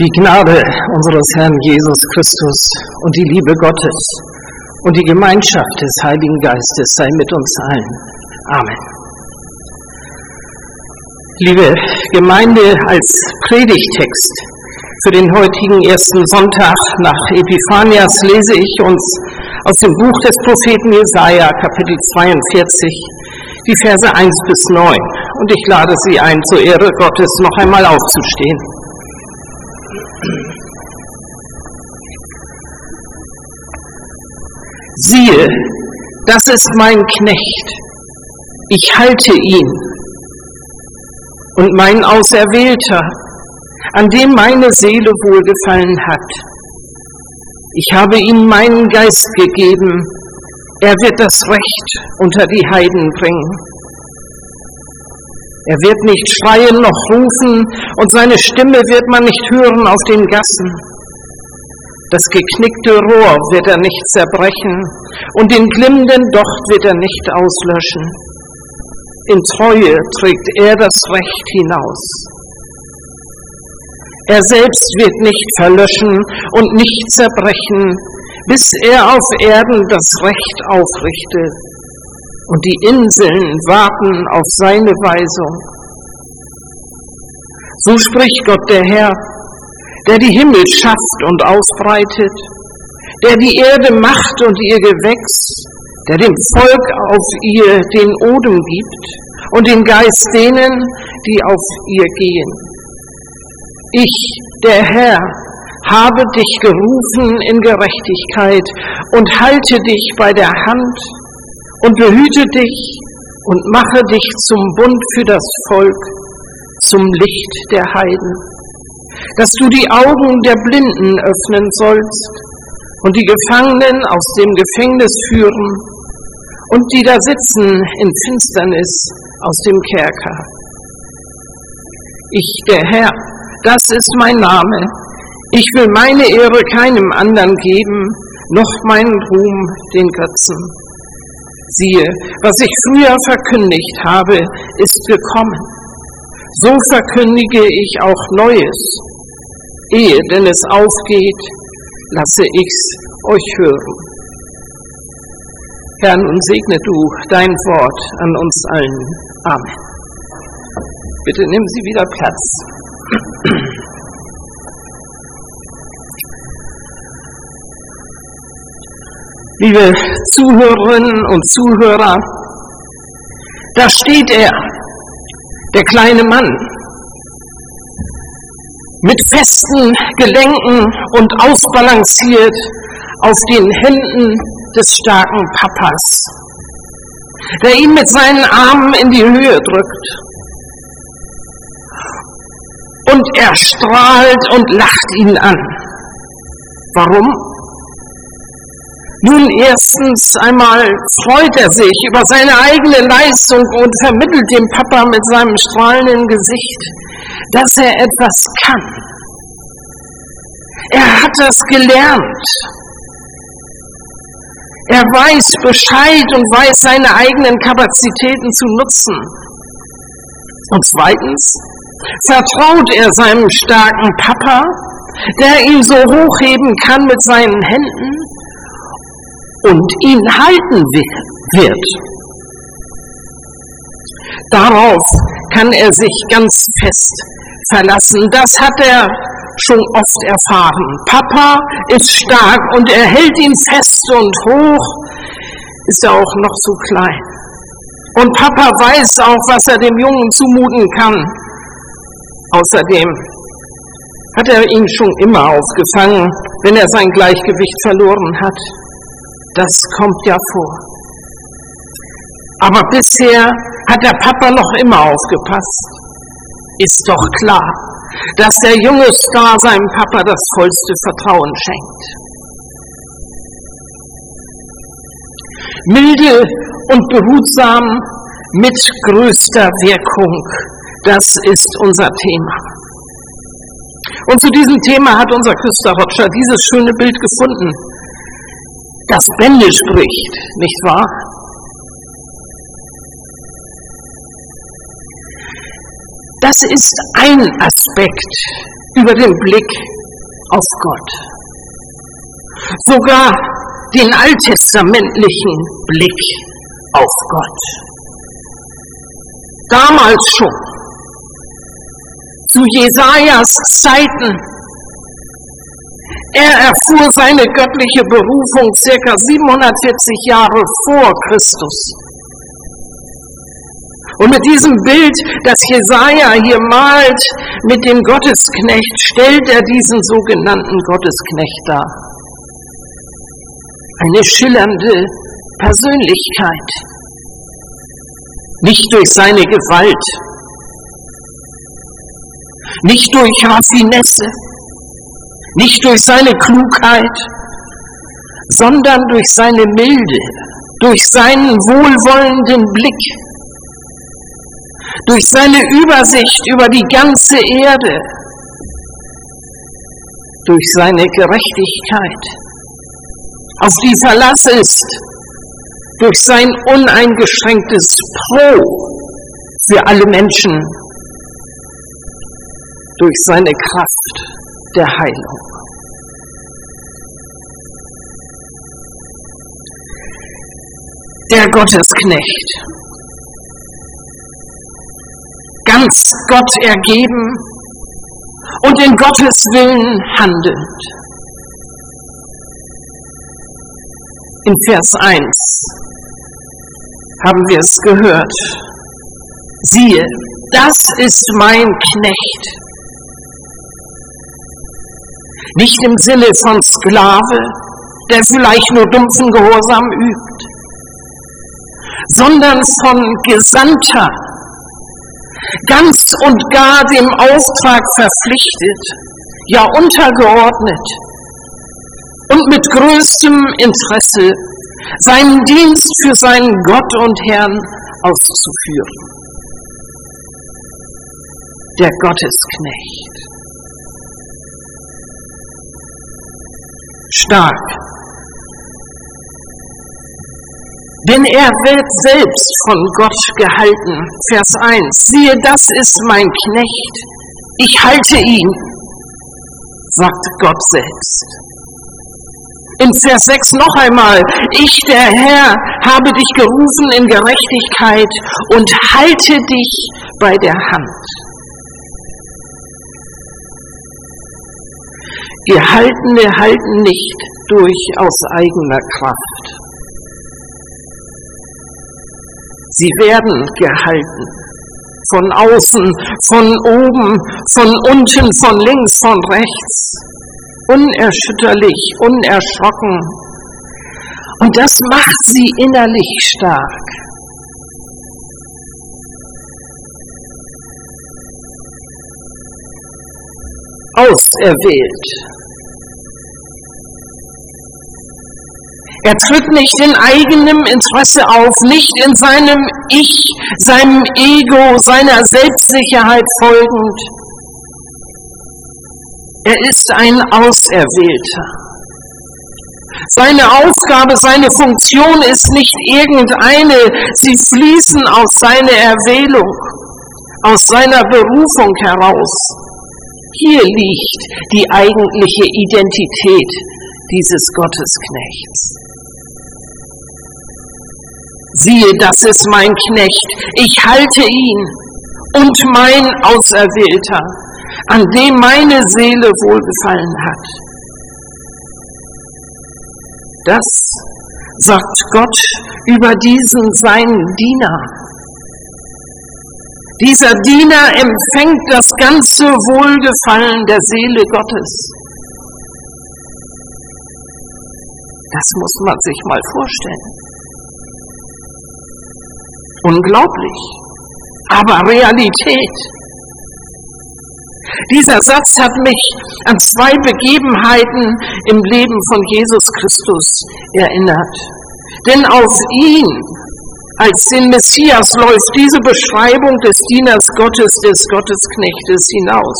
Die Gnade unseres Herrn Jesus Christus und die Liebe Gottes und die Gemeinschaft des Heiligen Geistes sei mit uns allen. Amen. Liebe Gemeinde, als Predigtext für den heutigen ersten Sonntag nach Epiphanias lese ich uns aus dem Buch des Propheten Jesaja, Kapitel 42, die Verse 1 bis 9. Und ich lade Sie ein, zur Ehre Gottes noch einmal aufzustehen. Siehe, das ist mein Knecht, ich halte ihn, und mein Auserwählter, an dem meine Seele wohlgefallen hat. Ich habe ihm meinen Geist gegeben, er wird das Recht unter die Heiden bringen. Er wird nicht schreien noch rufen, und seine Stimme wird man nicht hören auf den Gassen. Das geknickte Rohr wird er nicht zerbrechen, und den glimmenden Docht wird er nicht auslöschen. In Treue trägt er das Recht hinaus. Er selbst wird nicht verlöschen und nicht zerbrechen, bis er auf Erden das Recht aufrichtet. Und die Inseln warten auf seine Weisung. So spricht Gott der Herr, der die Himmel schafft und ausbreitet, der die Erde macht und ihr Gewächs, der dem Volk auf ihr den Odem gibt und den Geist denen, die auf ihr gehen. Ich, der Herr, habe dich gerufen in Gerechtigkeit und halte dich bei der Hand und behüte dich und mache dich zum Bund für das Volk, zum Licht der Heiden, dass du die Augen der Blinden öffnen sollst und die Gefangenen aus dem Gefängnis führen und die da sitzen in Finsternis aus dem Kerker. Ich, der Herr, das ist mein Name. Ich will meine Ehre keinem anderen geben, noch meinen Ruhm den Götzen. Siehe, was ich früher verkündigt habe, ist gekommen. So verkündige ich auch Neues. Ehe denn es aufgeht, lasse ich's euch hören. Herr, nun segne du dein Wort an uns allen. Amen. Bitte nehmen Sie wieder Platz. Liebe Zuhörerinnen und Zuhörer, da steht er, der kleine Mann, mit festen Gelenken und ausbalanciert auf den Händen des starken Papas, der ihn mit seinen Armen in die Höhe drückt. Und er strahlt und lacht ihn an. Warum? Nun, erstens einmal freut er sich über seine eigene Leistung und vermittelt dem Papa mit seinem strahlenden Gesicht, dass er etwas kann. Er hat das gelernt. Er weiß Bescheid und weiß seine eigenen Kapazitäten zu nutzen. Und zweitens vertraut er seinem starken Papa, der ihn so hochheben kann mit seinen Händen und ihn halten wird. Darauf kann er sich ganz fest verlassen. Das hat er schon oft erfahren. Papa ist stark und er hält ihn fest und hoch, ist er auch noch so klein. Und Papa weiß auch, was er dem Jungen zumuten kann. Außerdem hat er ihn schon immer aufgefangen, wenn er sein Gleichgewicht verloren hat. Das kommt ja vor. Aber bisher hat der Papa noch immer aufgepasst. Ist doch klar, dass der junge Star seinem Papa das vollste Vertrauen schenkt. Milde und behutsam mit größter Wirkung, das ist unser Thema. Und zu diesem Thema hat unser Küster Roger dieses schöne Bild gefunden. Das Bände spricht, nicht wahr? Das ist ein Aspekt über den Blick auf Gott. Sogar den alttestamentlichen Blick auf Gott. Damals schon, zu Jesajas Zeiten, er erfuhr seine göttliche Berufung ca. 740 Jahre vor Christus. Und mit diesem Bild, das Jesaja hier malt, mit dem Gottesknecht, stellt er diesen sogenannten Gottesknecht dar. Eine schillernde Persönlichkeit. Nicht durch seine Gewalt, nicht durch Raffinesse, nicht durch seine Klugheit, sondern durch seine Milde, durch seinen wohlwollenden Blick, durch seine Übersicht über die ganze Erde, durch seine Gerechtigkeit, auf die Verlass ist, durch sein uneingeschränktes Pro für alle Menschen, durch seine Kraft der Heilung. Der Gottesknecht, ganz Gott ergeben und in Gottes Willen handelnd. In Vers 1 haben wir es gehört. Siehe, das ist mein Knecht. Nicht im Sinne von Sklave, der vielleicht nur dumpfen Gehorsam übt, sondern von Gesandter, ganz und gar dem Auftrag verpflichtet, ja untergeordnet und mit größtem Interesse seinen Dienst für seinen Gott und Herrn auszuführen. Der Gottesknecht. Stark. Denn er wird selbst von Gott gehalten. Vers 1. Siehe, das ist mein Knecht. Ich halte ihn, sagt Gott selbst. In Vers 6 noch einmal. Ich, der Herr, habe dich gerufen in Gerechtigkeit und halte dich bei der Hand. Gehaltene halten nicht durch aus eigener Kraft. Sie werden gehalten. Von außen, von oben, von unten, von links, von rechts. Unerschütterlich, unerschrocken. Und das macht sie innerlich stark. Auserwählt. Er tritt nicht in eigenem Interesse auf, nicht in seinem Ich, seinem Ego, seiner Selbstsicherheit folgend. Er ist ein Auserwählter. Seine Aufgabe, seine Funktion ist nicht irgendeine, sie fließen aus seiner Erwählung, aus seiner Berufung heraus. Hier liegt die eigentliche Identität dieses Gottesknechts. Siehe, das ist mein Knecht, ich halte ihn und mein Auserwählter, an dem meine Seele wohlgefallen hat. Das sagt Gott über diesen seinen Diener. Dieser Diener empfängt das ganze Wohlgefallen der Seele Gottes. Das muss man sich mal vorstellen. Unglaublich, aber Realität. Dieser Satz hat mich an zwei Begebenheiten im Leben von Jesus Christus erinnert. Denn auf ihn, als den Messias, läuft diese Beschreibung des Dieners Gottes, des Gottesknechtes hinaus.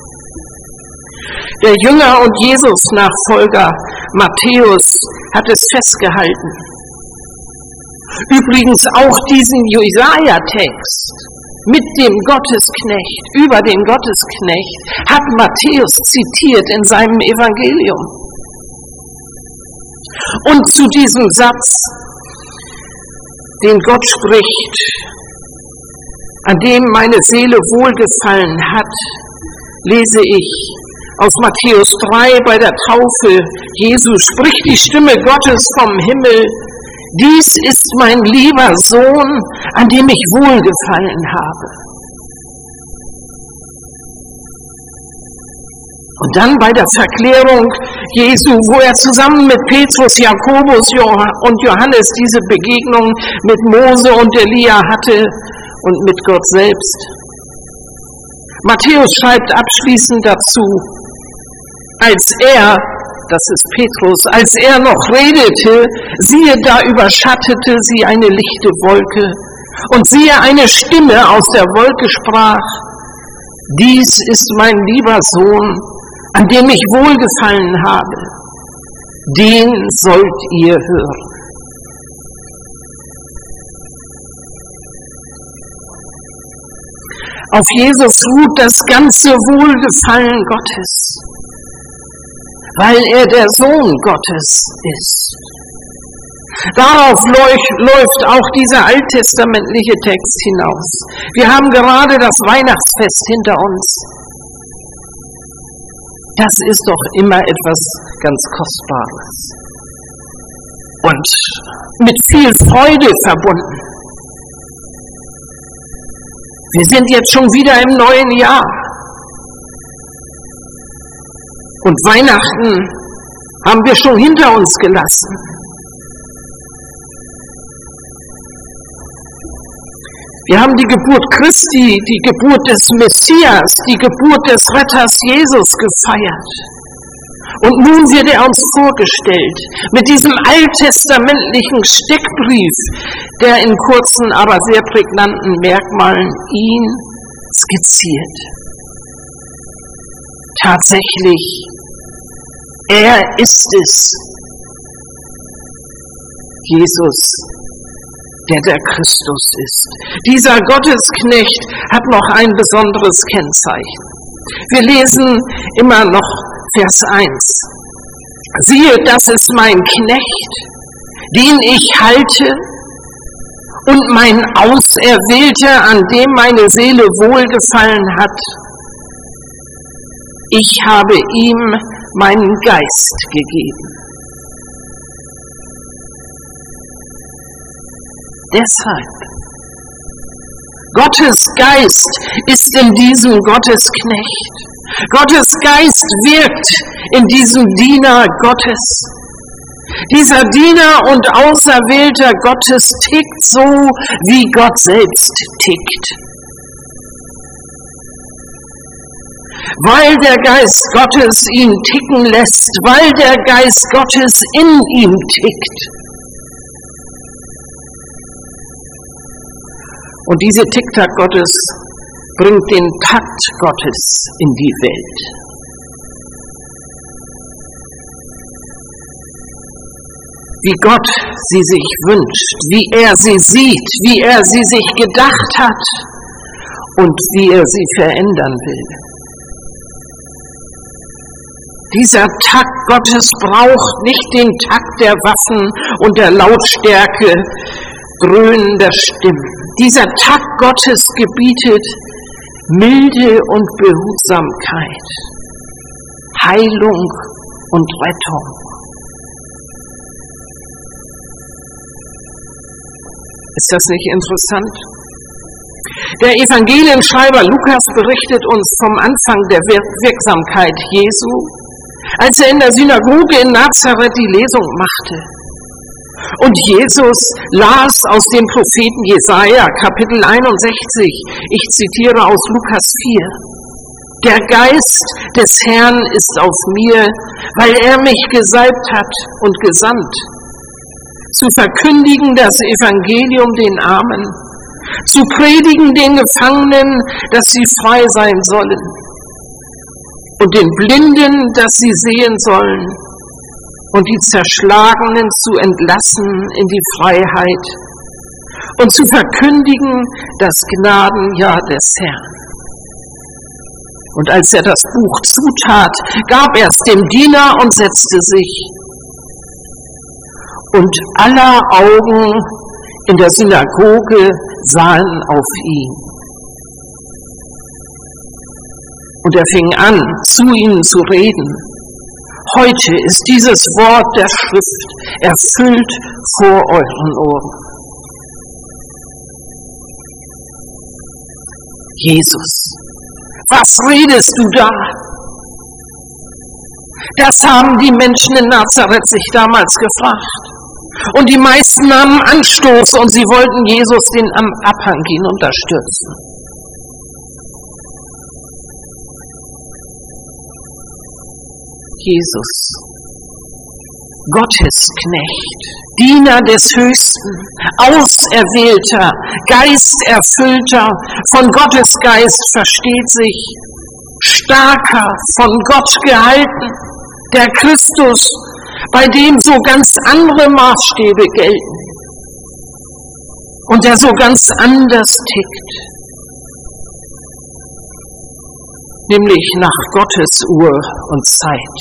Der Jünger und Jesus-Nachfolger Matthäus hat es festgehalten. Übrigens auch diesen Jesaja-Text mit dem Gottesknecht, über den Gottesknecht, hat Matthäus zitiert in seinem Evangelium. Und zu diesem Satz, den Gott spricht, an dem meine Seele wohlgefallen hat, lese ich aus Matthäus 3 bei der Taufe. Jesus spricht die Stimme Gottes vom Himmel: Dies ist mein lieber Sohn, an dem ich wohlgefallen habe. Und dann bei der Verklärung Jesu, wo er zusammen mit Petrus, Jakobus und Johannes diese Begegnung mit Mose und Elia hatte und mit Gott selbst. Matthäus schreibt abschließend dazu: Als er, das ist Petrus, als er noch redete, siehe, da überschattete sie eine lichte Wolke. Und siehe, eine Stimme aus der Wolke sprach: Dies ist mein lieber Sohn, an dem ich wohlgefallen habe. Den sollt ihr hören. Auf Jesus ruht das ganze Wohlgefallen Gottes, weil er der Sohn Gottes ist. Darauf läuft auch dieser alttestamentliche Text hinaus. Wir haben gerade das Weihnachtsfest hinter uns. Das ist doch immer etwas ganz Kostbares und mit viel Freude verbunden. Wir sind jetzt schon wieder im neuen Jahr. Und Weihnachten haben wir schon hinter uns gelassen. Wir haben die Geburt Christi, die Geburt des Messias, die Geburt des Retters Jesus gefeiert. Und nun wird er uns vorgestellt mit diesem alttestamentlichen Steckbrief, der in kurzen, aber sehr prägnanten Merkmalen ihn skizziert. Tatsächlich, er ist es, Jesus, der Christus ist. Dieser Gottesknecht hat noch ein besonderes Kennzeichen. Wir lesen immer noch Vers 1. Siehe, das ist mein Knecht, den ich halte, und mein Auserwählter, an dem meine Seele wohlgefallen hat. Ich habe ihm meinen Geist gegeben. Deshalb, Gottes Geist ist in diesem Gottesknecht. Gottes Geist wirkt in diesem Diener Gottes. Dieser Diener und Auserwählter Gottes tickt so, wie Gott selbst tickt. Weil der Geist Gottes ihn ticken lässt, weil der Geist Gottes in ihm tickt. Und diese Tick-Tack Gottes bringt den Takt Gottes in die Welt. Wie Gott sie sich wünscht, wie er sie sieht, wie er sie sich gedacht hat und wie er sie verändern will. Dieser Takt Gottes braucht nicht den Takt der Waffen und der Lautstärke dröhnender Stimmen. Dieser Takt Gottes gebietet Milde und Behutsamkeit, Heilung und Rettung. Ist das nicht interessant? Der Evangelienschreiber Lukas berichtet uns vom Anfang der Wirksamkeit Jesu, als er in der Synagoge in Nazareth die Lesung machte. Und Jesus las aus dem Propheten Jesaja, Kapitel 61, ich zitiere aus Lukas 4. Der Geist des Herrn ist auf mir, weil er mich gesalbt hat und gesandt, zu verkündigen das Evangelium den Armen, zu predigen den Gefangenen, dass sie frei sein sollen, und den Blinden, dass sie sehen sollen, und die Zerschlagenen zu entlassen in die Freiheit und zu verkündigen das Gnadenjahr des Herrn. Und als er das Buch zutat, gab er es dem Diener und setzte sich. Und aller Augen in der Synagoge sahen auf ihn. Und er fing an, zu ihnen zu reden. Heute ist dieses Wort der Schrift erfüllt vor euren Ohren. Jesus, was redest du da? Das haben die Menschen in Nazareth sich damals gefragt. Und die meisten nahmen Anstoß und sie wollten Jesus den am Abhang hinunterstürzen. Jesus, Gottesknecht, Diener des Höchsten, Auserwählter, Geisterfüllter, von Gottes Geist versteht sich, starker, von Gott gehalten, der Christus, bei dem so ganz andere Maßstäbe gelten und der so ganz anders tickt, nämlich nach Gottes Uhr und Zeit.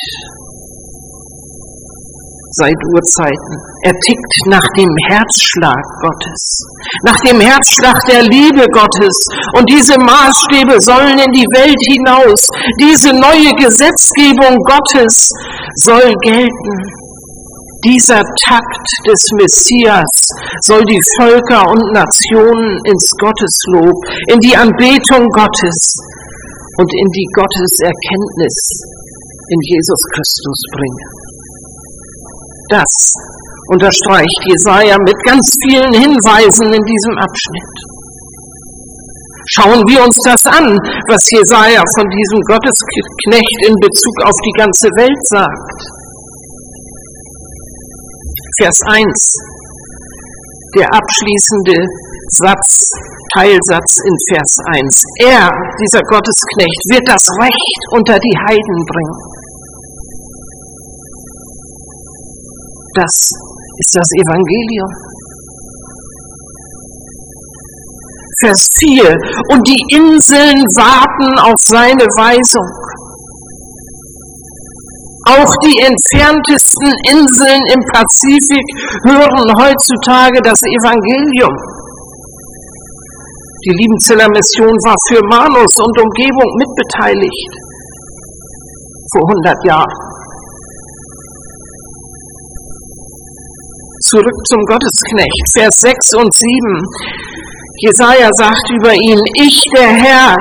Seit Urzeiten. Er tickt nach dem Herzschlag Gottes, nach dem Herzschlag der Liebe Gottes. Und diese Maßstäbe sollen in die Welt hinaus. Diese neue Gesetzgebung Gottes soll gelten. Dieser Takt des Messias soll die Völker und Nationen ins Gotteslob, in die Anbetung Gottes und in die Gotteserkenntnis in Jesus Christus bringen. Das unterstreicht Jesaja mit ganz vielen Hinweisen in diesem Abschnitt. Schauen wir uns das an, was Jesaja von diesem Gottesknecht in Bezug auf die ganze Welt sagt. Vers 1, der abschließende Teilsatz in Vers 1. Er, dieser Gottesknecht, wird das Recht unter die Heiden bringen. Das ist das Evangelium. Vers 4. Und die Inseln warten auf seine Weisung. Auch die entferntesten Inseln im Pazifik hören heutzutage das Evangelium. Die Liebenzeller Mission war für Manus und Umgebung mitbeteiligt. Vor 100 Jahren. Zurück zum Gottesknecht, Vers 6 und 7. Jesaja sagt über ihn, ich, der Herr,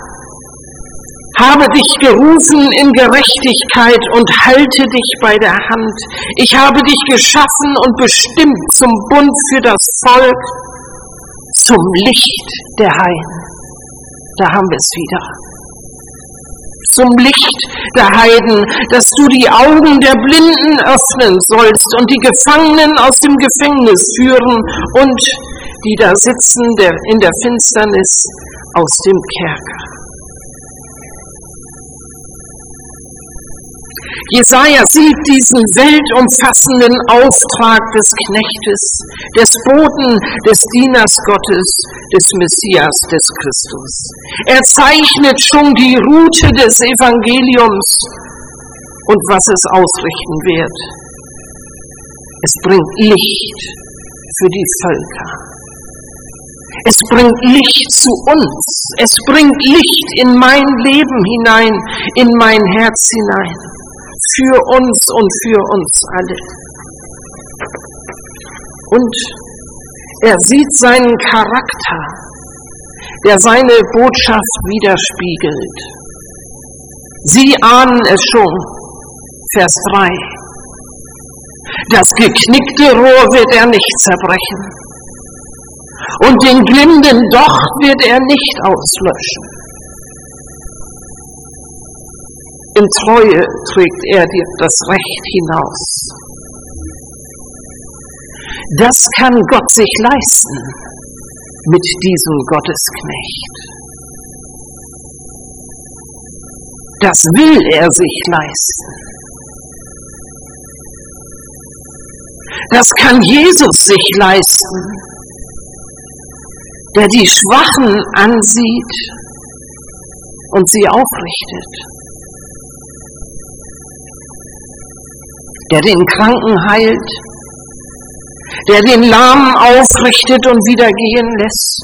habe dich gerufen in Gerechtigkeit und halte dich bei der Hand. Ich habe dich geschaffen und bestimmt zum Bund für das Volk, zum Licht der Heiden. Da haben wir es wieder. Zum Licht der Heiden, dass du die Augen der Blinden öffnen sollst und die Gefangenen aus dem Gefängnis führen und die da sitzen in der Finsternis aus dem Kerker. Jesaja sieht diesen weltumfassenden Auftrag des Knechtes, des Boten, des Dieners Gottes, des Messias, des Christus. Er zeichnet schon die Route des Evangeliums und was es ausrichten wird. Es bringt Licht für die Völker. Es bringt Licht zu uns. Es bringt Licht in mein Leben hinein, in mein Herz hinein. Für uns und für uns alle. Und er sieht seinen Charakter, der seine Botschaft widerspiegelt. Sie ahnen es schon, Vers 3. Das geknickte Rohr wird er nicht zerbrechen und den glimmenden Docht wird er nicht auslöschen. In Treue trägt er das Recht hinaus. Das kann Gott sich leisten mit diesem Gottesknecht. Das will er sich leisten. Das kann Jesus sich leisten der die Schwachen ansieht und sie aufrichtet, der den Kranken heilt, der den Lahmen aufrichtet und wieder gehen lässt,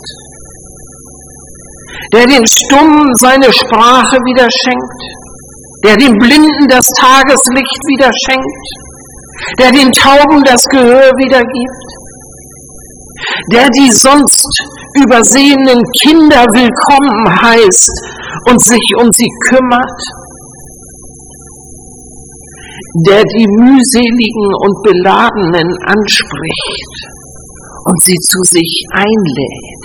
der den Stummen seine Sprache wieder schenkt, der den Blinden das Tageslicht wieder schenkt, der den Tauben das Gehör wieder gibt, der die sonst übersehenen Kinder willkommen heißt und sich um sie kümmert, der die mühseligen und Beladenen anspricht und sie zu sich einlädt.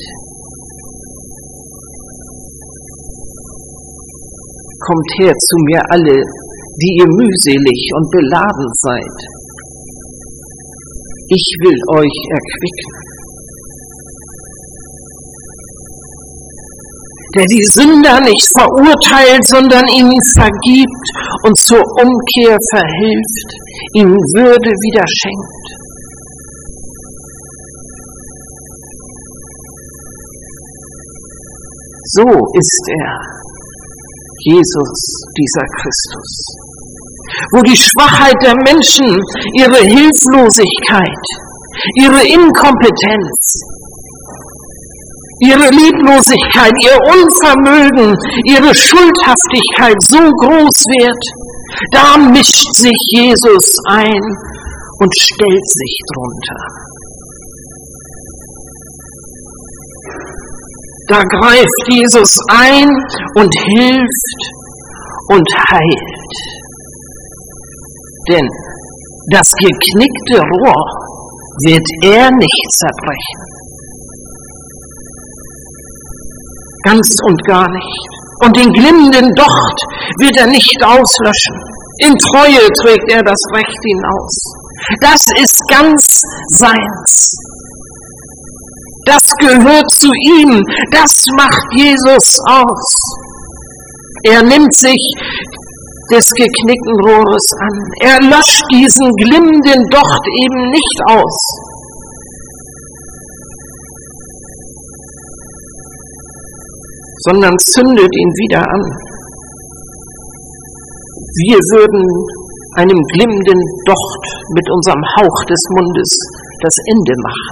Kommt her zu mir alle, die ihr mühselig und beladen seid. Ich will euch erquicken. Der die Sünder nicht verurteilt, sondern ihnen vergibt und zur Umkehr verhilft, ihnen Würde wieder schenkt. So ist er, Jesus, dieser Christus. Wo die Schwachheit der Menschen, ihre Hilflosigkeit, ihre Inkompetenz, ihre Lieblosigkeit, ihr Unvermögen, ihre Schuldhaftigkeit so groß wird, da mischt sich Jesus ein und stellt sich drunter. Da greift Jesus ein und hilft und heilt. Denn das geknickte Rohr wird er nicht zerbrechen. Ganz und gar nicht. Und den glimmenden Docht wird er nicht auslöschen. In Treue trägt er das Recht hinaus. Das ist ganz seins. Das gehört zu ihm. Das macht Jesus aus. Er nimmt sich des geknickten Rohres an. Er löscht diesen glimmenden Docht eben nicht aus. Sondern zündet ihn wieder an. Wir würden einem glimmenden Docht mit unserem Hauch des Mundes das Ende machen.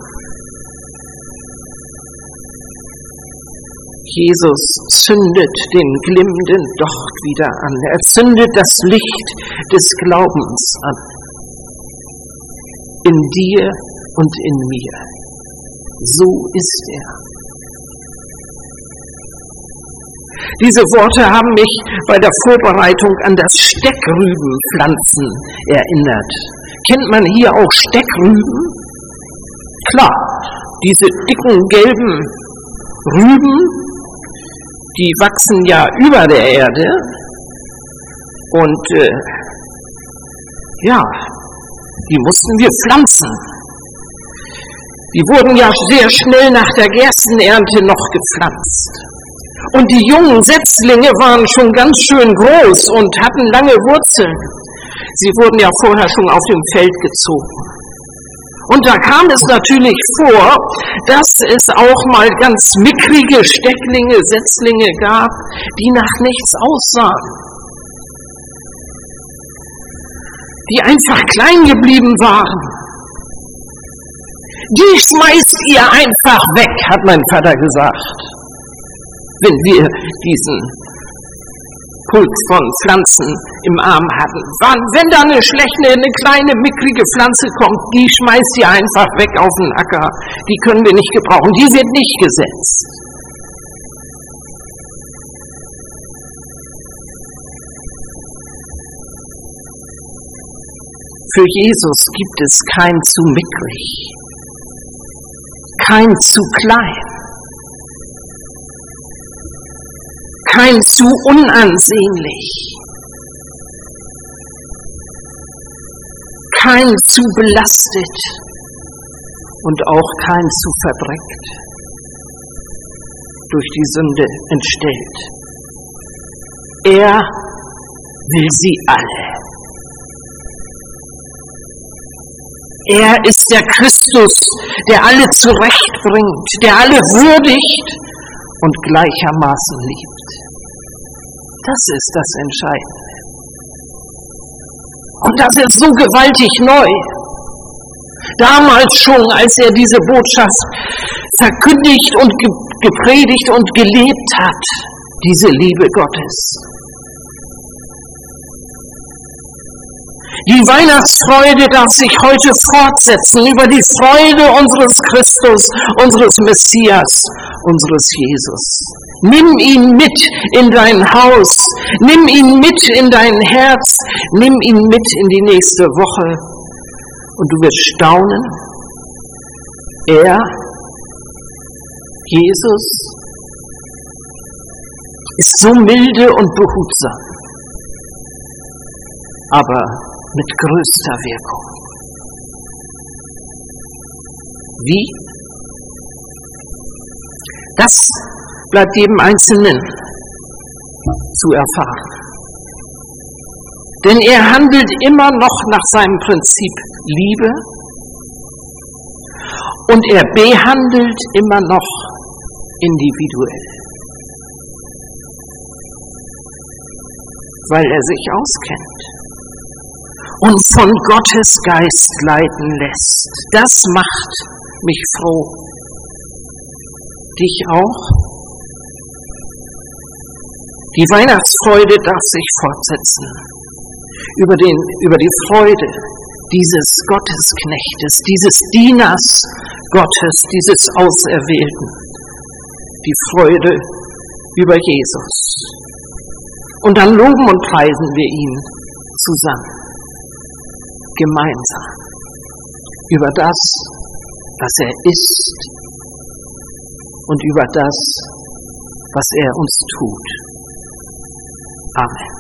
Jesus zündet den glimmenden Docht wieder an. Er zündet das Licht des Glaubens an. In dir und in mir. So ist er. Diese Worte haben mich bei der Vorbereitung an das Steckrübenpflanzen erinnert. Kennt man hier auch Steckrüben? Klar, diese dicken gelben Rüben, die wachsen ja über der Erde und die mussten wir pflanzen. Die wurden ja sehr schnell nach der Gerstenernte noch gepflanzt. Und die jungen Setzlinge waren schon ganz schön groß und hatten lange Wurzeln. Sie wurden ja vorher schon auf dem Feld gezogen. Und da kam es natürlich vor, dass es auch mal ganz mickrige Stecklinge, Setzlinge gab, die nach nichts aussahen. Die einfach klein geblieben waren. Die schmeißt ihr einfach weg, hat mein Vater gesagt. Wenn wir diesen Pulk von Pflanzen im Arm hatten. Wenn da eine kleine, mickrige Pflanze kommt, die schmeißt ihr einfach weg auf den Acker. Die können wir nicht gebrauchen. Die wird nicht gesetzt. Für Jesus gibt es kein zu mickrig, kein zu klein. Kein zu unansehnlich, kein zu belastet und auch kein zu verdreckt, durch die Sünde entstellt. Er will sie alle. Er ist der Christus, der alle zurechtbringt, der alle würdigt und gleichermaßen liebt. Das ist das Entscheidende. Und das ist so gewaltig neu. Damals schon, als er diese Botschaft verkündigt und gepredigt und gelebt hat, diese Liebe Gottes. Die Weihnachtsfreude darf sich heute fortsetzen über die Freude unseres Christus, unseres Messias, unseres Jesus. Nimm ihn mit in dein Haus, nimm ihn mit in dein Herz, nimm ihn mit in die nächste Woche und du wirst staunen. Er, Jesus, ist so milde und behutsam, aber mit größter Wirkung. Wie? Das bleibt jedem Einzelnen zu erfahren. Denn er handelt immer noch nach seinem Prinzip Liebe und er behandelt immer noch individuell, weil er sich auskennt und von Gottes Geist leiten lässt. Das macht mich froh. Dich auch? Die Weihnachtsfreude darf sich fortsetzen. Über die Freude dieses Gottesknechtes, dieses Dieners Gottes, dieses Auserwählten. Die Freude über Jesus. Und dann loben und preisen wir ihn zusammen. Gemeinsam über das, was er ist und über das, was er uns tut. Amen.